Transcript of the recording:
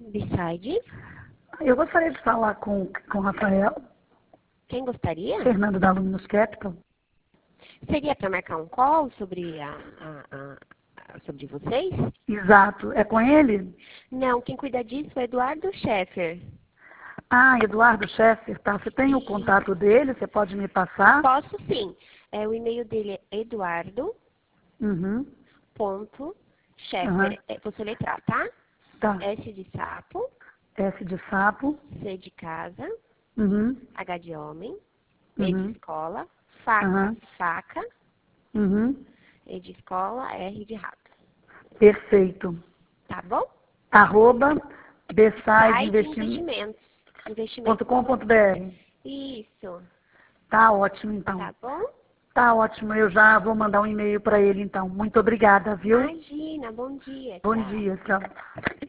Beside? Eu gostaria de falar com o Rafael, Quem gostaria? Fernando da Luminous Capital. Seria para marcar um call sobre sobre vocês? Exato. É com ele? Não, quem cuida disso é Eduardo Scheffer. Ah, Eduardo Scheffer, tá. Você tem o contato dele? Você pode me passar? Posso sim. O e-mail dele é Uhum. eduardo.scheffer. Aham. Vou soletrar, tá? Tá. S de sapo, S de sapo. C de casa, Uhum. H de homem, E de Uhum. escola, faca, Aham. faca, Uhum. E de escola, R de rato. Perfeito. Tá bom? Arroba Site besideinvestimento.com.br. investimentos. Investimentos com você. Isso. Tá ótimo, então. Tá bom? Tá ótimo. Eu já vou mandar um e-mail para ele, então. Muito obrigada, viu? Imagina. Bom dia. Bom Tchau. dia, tchau.